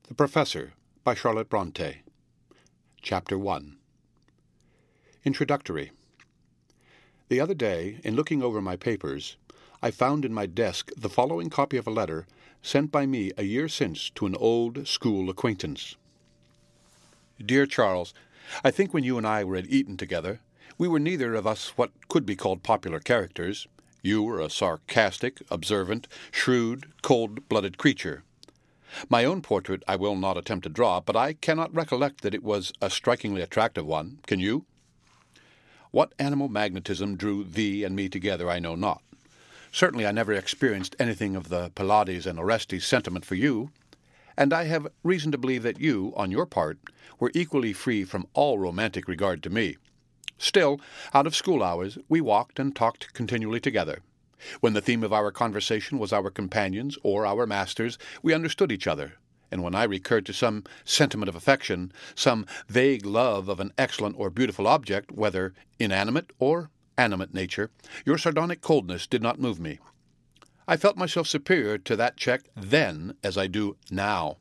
The Professor by Charlotte Bronte. Chapter 1. Introductory. The other day, in looking over my papers, I found in my desk the following copy of a letter sent by me a year since to an old school acquaintance. Dear Charles, I think when you and I were at Eton together, we were neither of us what could be called popular characters. You were a sarcastic, observant, shrewd, cold-blooded creature. My own portrait I will not attempt to draw, but I cannot recollect that it was a strikingly attractive one. Can you? What animal magnetism drew thee and me together I know not. Certainly I never experienced anything of the Pylades and Orestes sentiment for you, and I have reason to believe that you, on your part, were equally free from all romantic regard to me. Still, out of school hours, we walked and talked continually together. When the theme of our conversation was our companions or our masters, we understood each other, and when I recurred to some sentiment of affection, some vague love of an excellent or beautiful object, whether inanimate or animate nature, your sardonic coldness did not move me. I felt myself superior to that check then as I do now.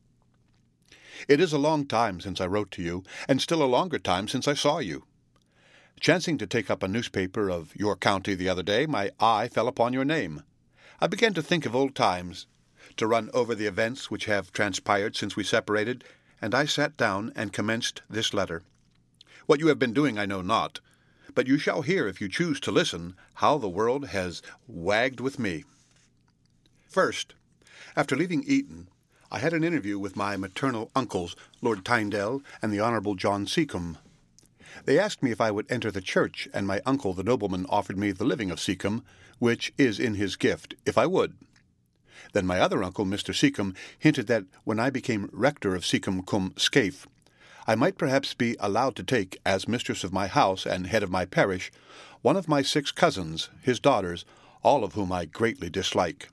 It is a long time since I wrote to you, and still a longer time since I saw you. Chancing to take up a newspaper of your county the other day, my eye fell upon your name. I began to think of old times, to run over the events which have transpired since we separated, and I sat down and commenced this letter. What you have been doing I know not, but you shall hear, if you choose to listen, how the world has wagged with me. First, after leaving Eton, I had an interview with my maternal uncles, Lord Tynedale and the Honourable John Seacombe. They asked me if I would enter the church, and my uncle the nobleman offered me the living of Seacombe, which is in his gift, if I would. Then my other uncle, Mr. Seacombe, hinted that when I became rector of Seacombe cum Scaife, I might perhaps be allowed to take, as mistress of my house and head of my parish, one of my 6 cousins, his daughters, all of whom I greatly dislike.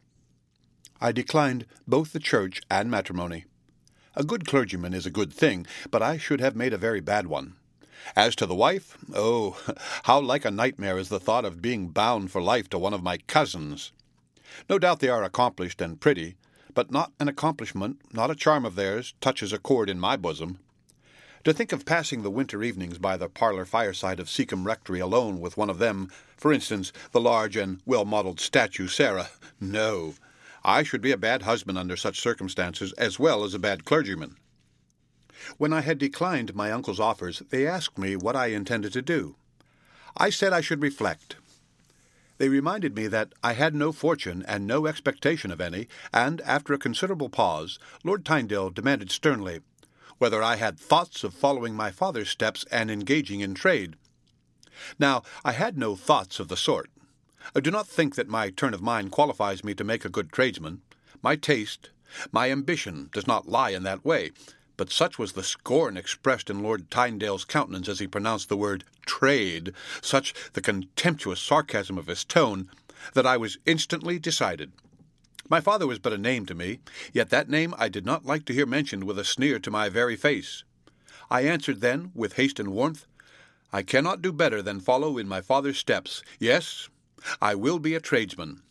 I declined both the church and matrimony. A good clergyman is a good thing, but I should have made a very bad one. As to the wife, oh, how like a nightmare is the thought of being bound for life to one of my cousins. No doubt they are accomplished and pretty, but not an accomplishment, not a charm of theirs, touches a chord in my bosom. To think of passing the winter evenings by the parlour fireside of Seacombe Rectory alone with one of them, for instance, the large and well-modelled statue Sarah, no. I should be a bad husband under such circumstances, as well as a bad clergyman. When I had declined my uncle's offers, they asked me what I intended to do. I said I should reflect. They reminded me that I had no fortune and no expectation of any, and after a considerable pause, Lord Tynedale demanded sternly whether I had thoughts of following my father's steps and engaging in trade. Now, I had no thoughts of the sort. I do not think that my turn of mind qualifies me to make a good tradesman. My taste, my ambition does not lie in that way. But such was the scorn expressed in Lord Tynedale's countenance as he pronounced the word trade, such the contemptuous sarcasm of his tone, that I was instantly decided. My father was but a name to me, yet that name I did not like to hear mentioned with a sneer to my very face. I answered then, with haste and warmth, I cannot do better than follow in my father's steps. Yes, I will be a tradesman.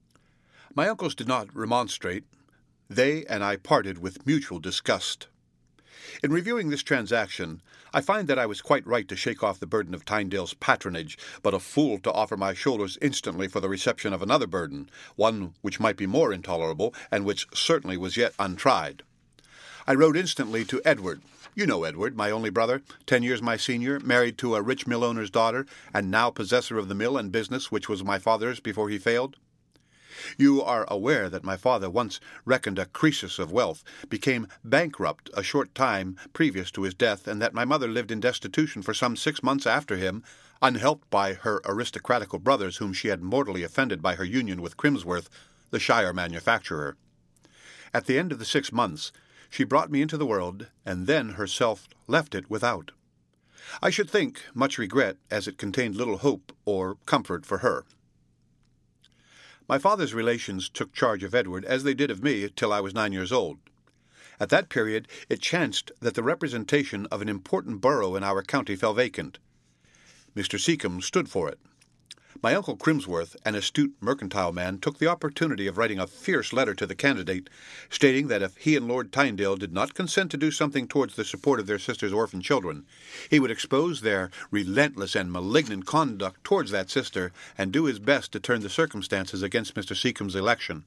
My uncles did not remonstrate. They and I parted with mutual disgust. In reviewing this transaction, I find that I was quite right to shake off the burden of Tynedale's patronage, but a fool to offer my shoulders instantly for the reception of another burden, one which might be more intolerable, and which certainly was yet untried. I wrote instantly to Edward. You know Edward, my only brother, 10 years my senior, married to a rich mill owner's daughter, and now possessor of the mill and business which was my father's before he failed. You are aware that my father, once reckoned a Croesus of wealth, became bankrupt a short time previous to his death, and that my mother lived in destitution for some 6 months after him, unhelped by her aristocratical brothers, whom she had mortally offended by her union with Crimsworth, the shire manufacturer. At the end of the 6 months, she brought me into the world, and then herself left it without. I should think much regret, as it contained little hope or comfort for her. My father's relations took charge of Edward, as they did of me, till I was 9 years old. At that period it chanced that the representation of an important borough in our county fell vacant. Mr. Seacombe stood for it. My Uncle Crimsworth, an astute mercantile man, took the opportunity of writing a fierce letter to the candidate, stating that if he and Lord Tynedale did not consent to do something towards the support of their sister's orphan children, he would expose their relentless and malignant conduct towards that sister, and do his best to turn the circumstances against Mr. Seacombe's election.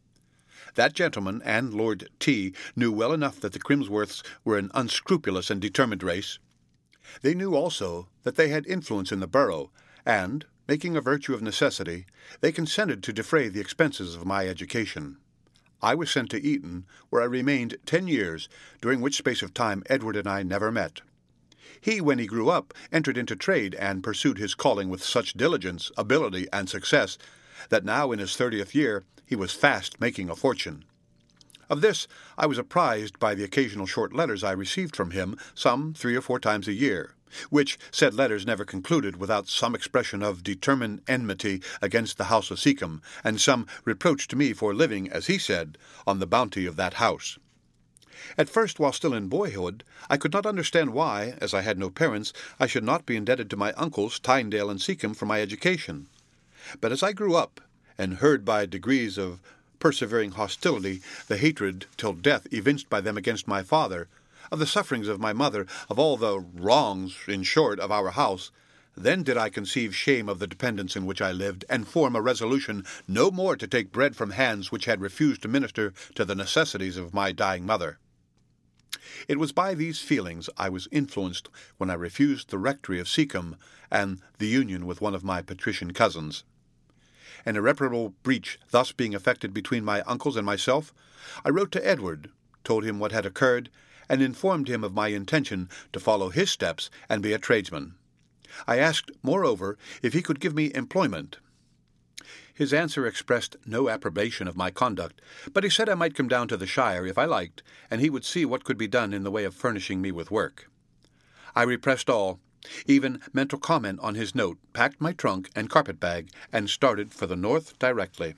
That gentleman and Lord T knew well enough that the Crimsworths were an unscrupulous and determined race. They knew also that they had influence in the borough, and, making a virtue of necessity, they consented to defray the expenses of my education. I was sent to Eton, where I remained 10 years, during which space of time Edward and I never met. He, when he grew up, entered into trade and pursued his calling with such diligence, ability, and success, that now in his 30th year he was fast making a fortune. Of this I was apprised by the occasional short letters I received from him, some 3 or 4 times a year, which said letters never concluded without some expression of determined enmity against the house of Seacombe, and some reproach to me for living, as he said, on the bounty of that house. At first, while still in boyhood, I could not understand why, as I had no parents, I should not be indebted to my uncles Tynedale and Seacombe for my education. But as I grew up, and heard by degrees of persevering hostility the hatred till death evinced by them against my father, of the sufferings of my mother, of all the wrongs, in short, of our house, then did I conceive shame of the dependence in which I lived, and form a resolution no more to take bread from hands which had refused to minister to the necessities of my dying mother. It was by these feelings I was influenced when I refused the rectory of Seacombe and the union with one of my patrician cousins. An irreparable breach thus being effected between my uncles and myself, I wrote to Edward, told him what had occurred, and informed him of my intention to follow his steps and be a tradesman. I asked, moreover, if he could give me employment. His answer expressed no approbation of my conduct, but he said I might come down to the Shire if I liked, and he would see what could be done in the way of furnishing me with work. I repressed all, even mental comment on his note, packed my trunk and carpet-bag, and started for the north directly.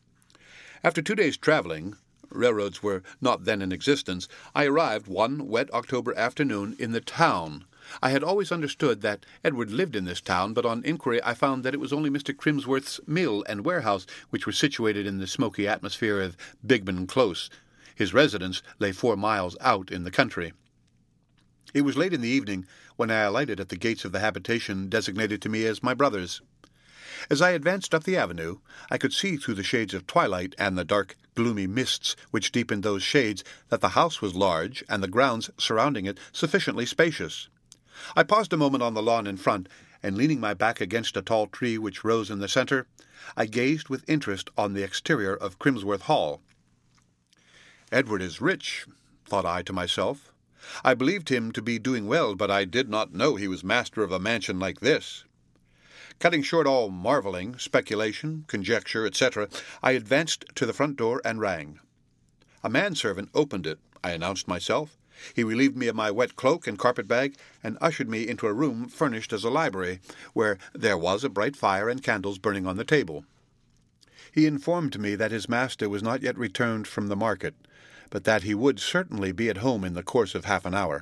After 2 days' travelling, railroads were not then in existence, I arrived one wet October afternoon in the town. I had always understood that Edward lived in this town, but on inquiry I found that it was only Mr. Crimsworth's mill and warehouse, which were situated in the smoky atmosphere of Bigman Close. His residence lay 4 miles out in the country. It was late in the evening when I alighted at the gates of the habitation designated to me as my brother's. As I advanced up the avenue, I could see through the shades of twilight and the dark, gloomy mists which deepened those shades that the house was large and the grounds surrounding it sufficiently spacious. I paused a moment on the lawn in front, and leaning my back against a tall tree which rose in the centre, I gazed with interest on the exterior of Crimsworth Hall. Edward is rich, thought I to myself. I believed him to be doing well, but I did not know he was master of a mansion like this. Cutting short all marvelling, speculation, conjecture, etc., I advanced to the front door and rang. A manservant opened it. I announced myself. He relieved me of my wet cloak and carpet-bag, and ushered me into a room furnished as a library, where there was a bright fire and candles burning on the table. He informed me that his master was not yet returned from the market, but that he would certainly be at home in the course of half an hour.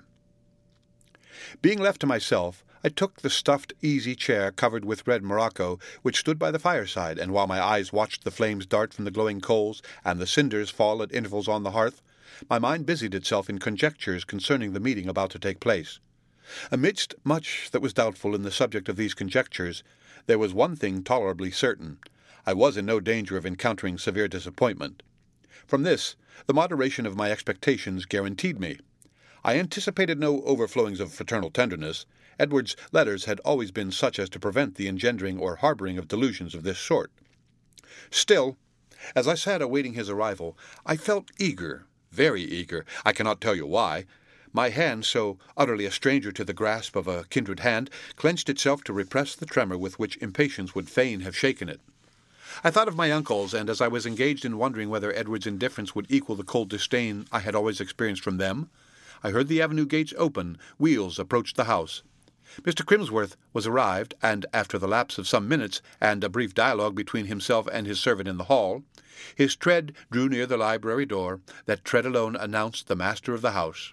Being left to myself, I took the stuffed easy-chair covered with red morocco which stood by the fireside, and while my eyes watched the flames dart from the glowing coals and the cinders fall at intervals on the hearth, my mind busied itself in conjectures concerning the meeting about to take place. Amidst much that was doubtful in the subject of these conjectures, there was one thing tolerably certain. I was in no danger of encountering severe disappointment. From this, the moderation of my expectations guaranteed me. I anticipated no overflowings of fraternal tenderness. Edward's letters had always been such as to prevent the engendering or harbouring of delusions of this sort. Still, as I sat awaiting his arrival, I felt eager, very eager. I cannot tell you why. My hand, so utterly a stranger to the grasp of a kindred hand, clenched itself to repress the tremor with which impatience would fain have shaken it. I thought of my uncles, and as I was engaged in wondering whether Edward's indifference would equal the cold disdain I had always experienced from them, I heard the avenue gates open, wheels approached the house. Mr. Crimsworth was arrived, and after the lapse of some minutes, and a brief dialogue between himself and his servant in the hall, his tread drew near the library door. That tread alone announced the master of the house.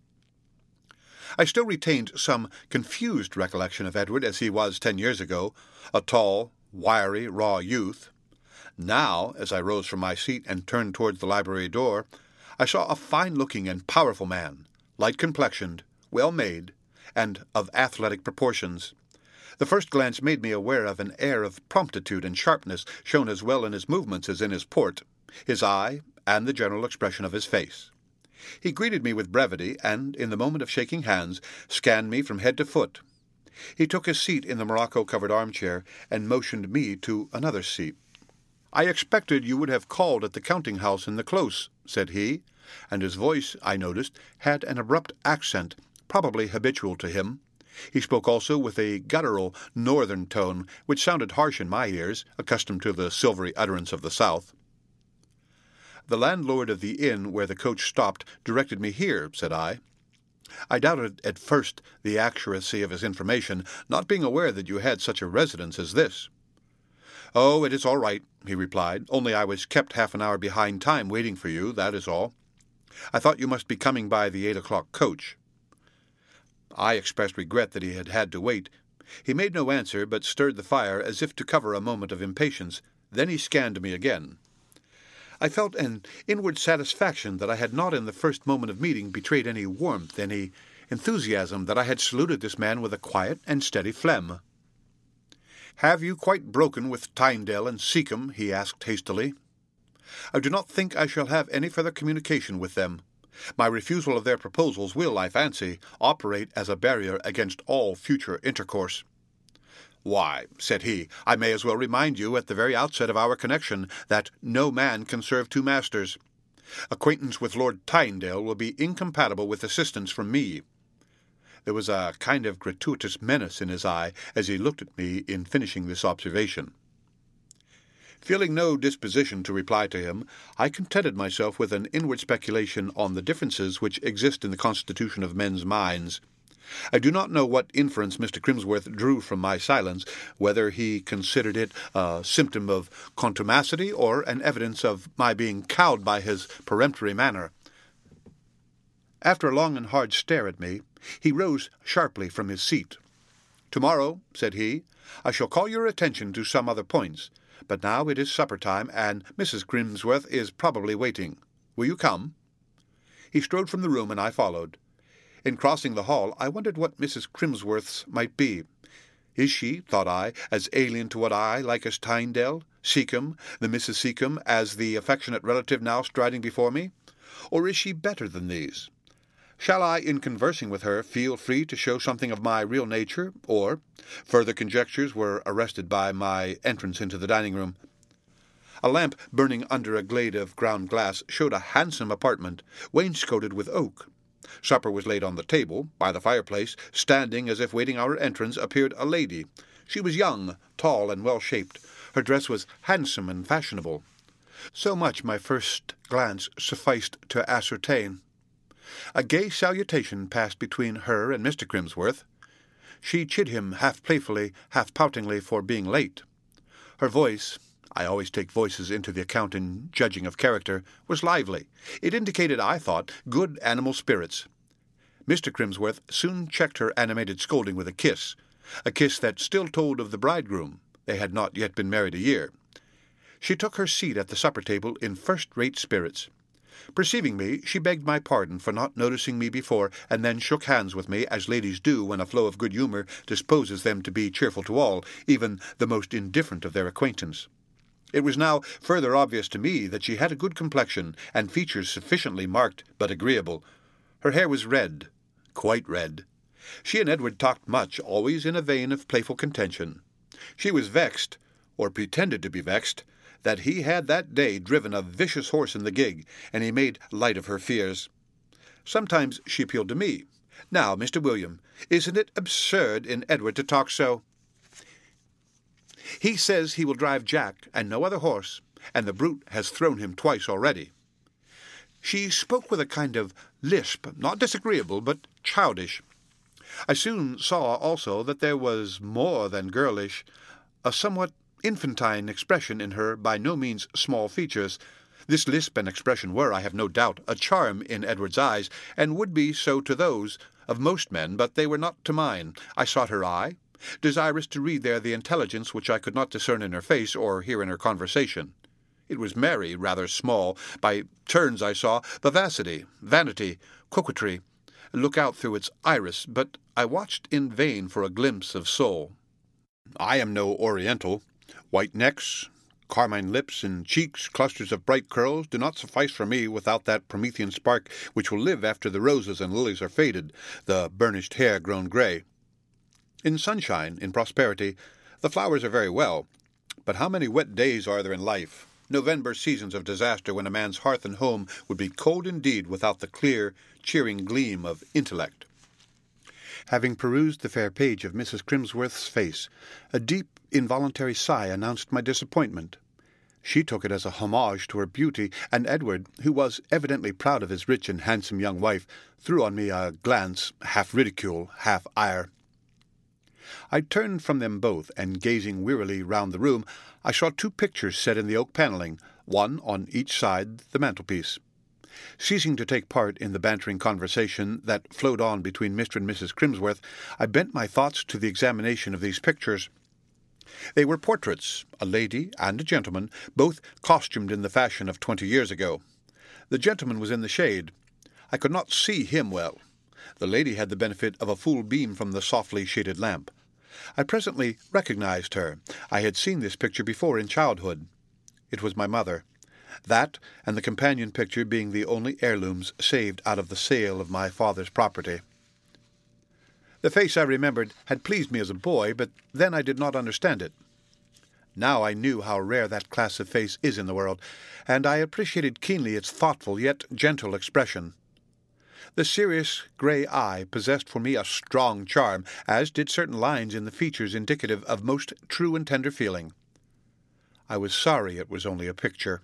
I still retained some confused recollection of Edward as he was 10 years ago, a tall, wiry, raw youth. Now, as I rose from my seat and turned towards the library door, I saw a fine-looking and powerful man, light-complexioned, well-made, and of athletic proportions. The first glance made me aware of an air of promptitude and sharpness shown as well in his movements as in his port, his eye, and the general expression of his face. He greeted me with brevity, and, in the moment of shaking hands, scanned me from head to foot. He took his seat in the morocco-covered armchair, and motioned me to another seat. "I expected you would have called at the counting-house in the Close," said he, and his voice, I noticed, had an abrupt accent, probably habitual to him. He spoke also with a guttural northern tone, which sounded harsh in my ears, accustomed to the silvery utterance of the South. "The landlord of the inn where the coach stopped directed me here," said I. I doubted at first the accuracy of his information, not being aware that you had such a residence as this. "Oh, it is all right," he replied, "only I was kept half an hour behind time waiting for you, that is all. I thought you must be coming by the 8 o'clock coach." I expressed regret that he had had to wait. He made no answer, but stirred the fire as if to cover a moment of impatience. Then he scanned me again. I felt an inward satisfaction that I had not in the first moment of meeting betrayed any warmth, any enthusiasm, that I had saluted this man with a quiet and steady phlegm. "Have you quite broken with Tynedale and Seacombe?" he asked hastily. "I do not think I shall have any further communication with them. My refusal of their proposals will, I fancy, operate as a barrier against all future intercourse." "Why," said he, "I may as well remind you at the very outset of our connection that no man can serve two masters. Acquaintance with Lord Tynedale will be incompatible with assistance from me." There was a kind of gratuitous menace in his eye as he looked at me in finishing this observation. Feeling no disposition to reply to him, I contented myself with an inward speculation on the differences which exist in the constitution of men's minds. I do not know what inference Mr. Crimsworth drew from my silence, whether he considered it a symptom of contumacity or an evidence of my being cowed by his peremptory manner. After a long and hard stare at me, he rose sharply from his seat. "Tomorrow," said he, "I shall call your attention to some other points, but now it is supper-time, and Mrs. Crimsworth is probably waiting. Will you come?" He strode from the room, and I followed. In crossing the hall, I wondered what Mrs. Crimsworth's might be. Is she, thought I, as alien to what I like as Tynedale, Seacombe, the Mrs. Seacombe, as the affectionate relative now striding before me? Or is she better than these? Shall I, in conversing with her, feel free to show something of my real nature, or— Further conjectures were arrested by my entrance into the dining-room. A lamp burning under a glade of ground glass showed a handsome apartment, wainscoted with oak. Supper was laid on the table. By the fireplace, standing as if waiting our entrance, appeared a lady. She was young, tall, and well-shaped. Her dress was handsome and fashionable. So much my first glance sufficed to ascertain. A gay salutation passed between her and Mr. Crimsworth. She chid him half playfully, half poutingly, for being late. Her voice— I always take voices into the account in judging of character— was lively. It indicated, I thought, good animal spirits. Mr. Crimsworth soon checked her animated scolding with a kiss that still told of the bridegroom. They had not yet been married a year. She took her seat at the supper-table in first-rate spirits. Perceiving me, she begged my pardon for not noticing me before, and then shook hands with me, as ladies do when a flow of good humour disposes them to be cheerful to all, even the most indifferent of their acquaintance. It was now further obvious to me that she had a good complexion, and features sufficiently marked but agreeable. Her hair was red, quite red. She and Edward talked much, always in a vein of playful contention. She was vexed, or pretended to be vexed, that he had that day driven a vicious horse in the gig, and he made light of her fears. Sometimes she appealed to me. "Now, Mr. William, isn't it absurd in Edward to talk so? He says he will drive Jack and no other horse, and the brute has thrown him twice already." She spoke with a kind of lisp, not disagreeable, but childish. I soon saw also that there was more than girlish, a somewhat infantine expression in her by no means small features. This lisp and expression were, I have no doubt, a charm in Edward's eyes, and would be so to those of most men, but they were not to mine. I sought her eye, desirous to read there the intelligence which I could not discern in her face or hear in her conversation. It was merry, rather small. By turns I saw vivacity, vanity, coquetry look out through its iris, but I watched in vain for a glimpse of soul. I am no Oriental. White necks, carmine lips, and cheeks, clusters of bright curls, do not suffice for me without that Promethean spark which will live after the roses and lilies are faded, the burnished hair grown grey. In sunshine, in prosperity, the flowers are very well, but how many wet days are there in life, November seasons of disaster, when a man's hearth and home would be cold indeed without the clear, cheering gleam of intellect. Having perused the fair page of Mrs. Crimsworth's face, a deep, involuntary sigh announced my disappointment. She took it as a homage to her beauty, and Edward, who was evidently proud of his rich and handsome young wife, threw on me a glance, half ridicule, half ire. I turned from them both, and gazing wearily round the room, I saw two pictures set in the oak panelling, one on each side the mantelpiece. Ceasing to take part in the bantering conversation that flowed on between Mr. and Mrs. Crimsworth, I bent my thoughts to the examination of these pictures. They were portraits, a lady and a gentleman, both costumed in the fashion of 20 years ago. The gentleman was in the shade. I could not see him well. The lady had the benefit of a full beam from the softly shaded lamp. I presently recognized her. I had seen this picture before in childhood. It was my mother. That and the companion picture being the only heirlooms saved out of the sale of my father's property. The face, I remembered, had pleased me as a boy, but then I did not understand it. Now I knew how rare that class of face is in the world, and I appreciated keenly its thoughtful yet gentle expression. The serious grey eye possessed for me a strong charm, as did certain lines in the features indicative of most true and tender feeling. I was sorry it was only a picture.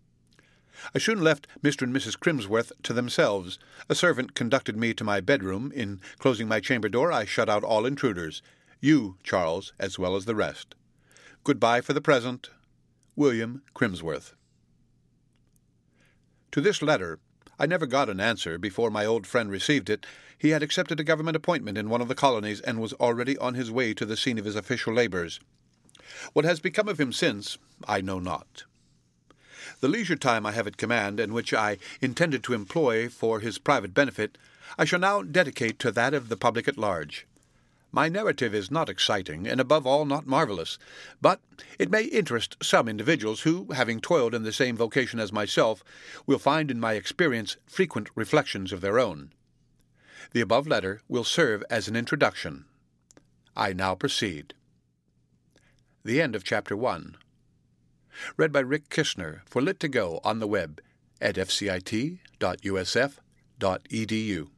I soon left Mr. and Mrs. Crimsworth to themselves. A servant conducted me to my bedroom. In closing my chamber door, I shut out all intruders, you, Charles, as well as the rest. Good-bye for the present. William Crimsworth. To this letter I never got an answer before my old friend received it. He had accepted a government appointment in one of the colonies, and was already on his way to the scene of his official labours. What has become of him since, I know not. The leisure time I have at command, and which I intended to employ for his private benefit, I shall now dedicate to that of the public at large. My narrative is not exciting, and above all not marvellous, but it may interest some individuals who, having toiled in the same vocation as myself, will find in my experience frequent reflections of their own. The above letter will serve as an introduction. I now proceed. The end of Chapter 1. Read by Rick Kishner for Lit2Go on the web at fcit.usf.edu.